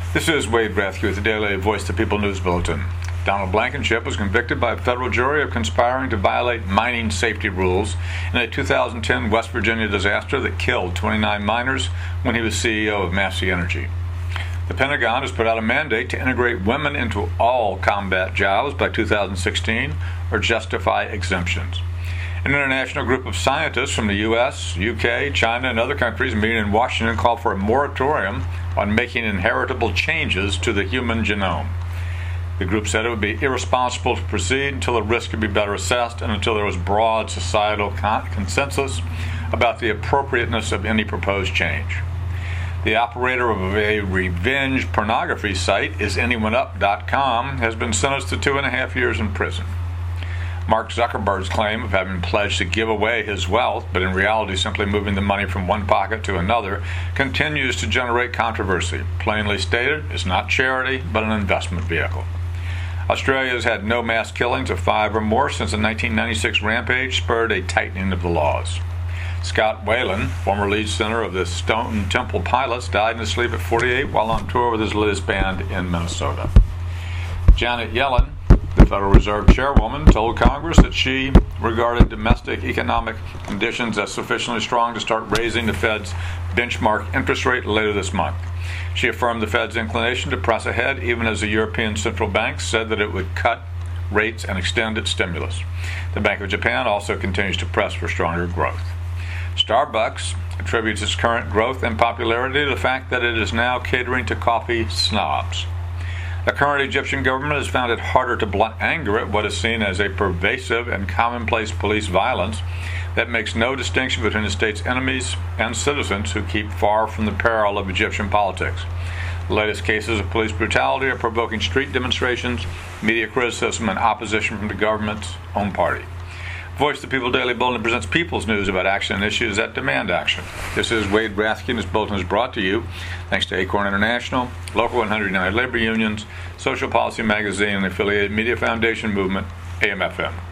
This is Wade Rathke with the Daily Voice of the People News Bulletin. Donald Blankenship was convicted by a federal jury of conspiring to violate mining safety rules in a 2010 West Virginia disaster that killed 29 miners when he was CEO of Massey Energy. The Pentagon has put out a mandate to integrate women into all combat jobs by 2016 or justify exemptions. An international group of scientists from the U.S., UK, China, and other countries meeting in Washington called for a moratorium on making inheritable changes to the human genome. The group said it would be irresponsible to proceed until the risk could be better assessed and until there was broad societal consensus about the appropriateness of any proposed change. The operator of a revenge pornography site, IsAnyoneUp.com, has been sentenced to 2.5 years in prison. Mark Zuckerberg's claim of having pledged to give away his wealth, but in reality simply moving the money from one pocket to another, continues to generate controversy. Plainly stated, it's not charity, but an investment vehicle. Australia has had no mass killings of 5 or more since the 1996 rampage spurred a tightening of the laws. Scott Whalen, former lead singer of the Stone Temple Pilots, died in his sleep at 48 while on tour with his latest band in Minnesota. Janet Yellen, the Federal Reserve chairwoman, told Congress that she regarded domestic economic conditions as sufficiently strong to start raising the Fed's benchmark interest rate later this month. She affirmed the Fed's inclination to press ahead even as the European Central Bank said that it would cut rates and extend its stimulus. The Bank of Japan also continues to press for stronger growth. Starbucks attributes its current growth and popularity to the fact that it is now catering to coffee snobs. The current Egyptian government has found it harder to blunt anger at what is seen as a pervasive and commonplace police violence that makes no distinction between the state's enemies and citizens who keep far from the peril of Egyptian politics. The latest cases of police brutality are provoking street demonstrations, media criticism, and opposition from the government's own party. Voice of the People Daily Bulletin presents people's news about action and issues that demand action. This is Wade Rathke, and this bulletin is brought to you thanks to Acorn International, Local 100 United Labor Unions, Social Policy Magazine, and the affiliated Media Foundation Movement, AM/FM.